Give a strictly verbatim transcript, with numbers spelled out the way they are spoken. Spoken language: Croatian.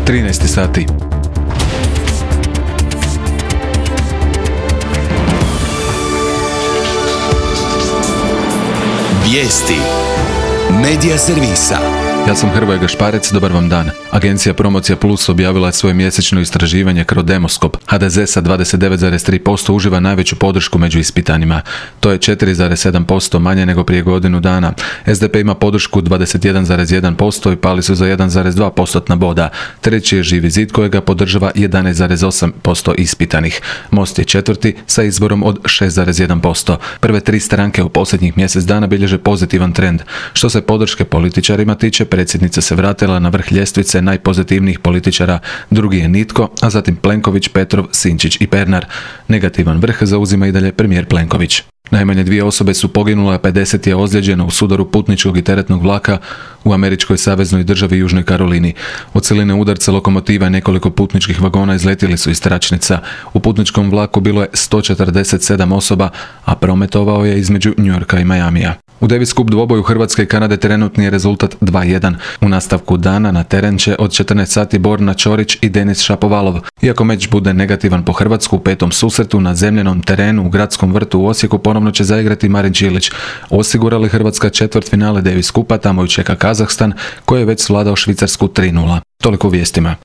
trinaest sati. Vijesti Medija servisa. Ja sam Hrvoje Gašparec, dobar vam dan. Agencija Promocija Plus objavila je svoje mjesečno istraživanje Crodemoskop. ha de ze sa dvadeset devet zarez tri posto uživa najveću podršku među ispitanima. To je četiri zarez sedam posto manje nego prije godinu dana. es de pe ima podršku dvadeset jedan zarez jedan posto i pali su za jedan zarez dva postotna boda. Treći je Živi zid kojega podržava jedanaest zarez osam posto ispitanih. Most je četvrti sa izborom od šest zarez jedan posto. Prve tri stranke u posljednjih mjesec dana bilježe pozitivan trend. Što se podrške političarima tiče, predsjednica se vratila na vrh ljestvice najpozitivnijih političara, drugi je nitko, a zatim Plenković, Petrov, Sinčić i Pernar. Negativan vrh zauzima i dalje premijer Plenković. Najmanje dvije osobe su poginule, a pedeset je ozlijeđeno u sudaru putničkog i teretnog vlaka u američkoj saveznoj državi Južnoj Karolini. Od siline udarca lokomotiva i nekoliko putničkih vagona izletili su iz tračnica. U putničkom vlaku bilo je sto četrdeset sedam osoba, a prometovao je između Njujorka i Majamija. U Davis Cup dvoboju Hrvatske i Kanade trenutni je rezultat dva jedan. U nastavku dana na teren će od četrnaest sati Borna Ćorić i Denis Šapovalov. Iako meč bude negativan po Hrvatsku, u petom susretu na zemljenom terenu u Gradskom vrtu u Osijeku ponovno će zaigrati Marin Čilić. Osigurali Hrvatska četvrtfinale Davis Cupa, tamo ju čeka Kazahstan koji je već svladao Švicarsku tri nula. Toliko u vijestima.